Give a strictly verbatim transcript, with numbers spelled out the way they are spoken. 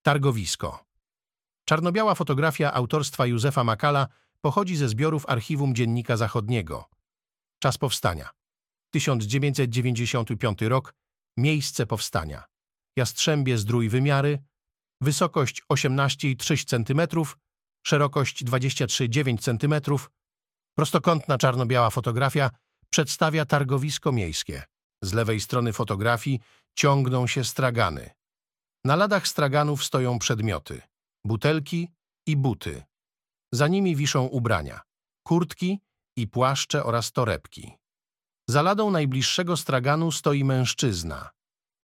Targowisko. Czarno-biała fotografia autorstwa Józefa Makala pochodzi ze zbiorów Archiwum Dziennika Zachodniego. Czas powstania. tysiąc dziewięćset dziewięćdziesiąty piąty rok. Miejsce powstania. Jastrzębie Zdrój wymiary. Wysokość osiemnaście i trzy centymetrów, szerokość dwadzieścia trzy i dziewięć centymetrów. Prostokątna czarno-biała fotografia przedstawia targowisko miejskie. Z lewej strony fotografii ciągną się stragany. Na ladach straganów stoją przedmioty, butelki i buty. Za nimi wiszą ubrania, kurtki i płaszcze oraz torebki. Za ladą najbliższego straganu stoi mężczyzna.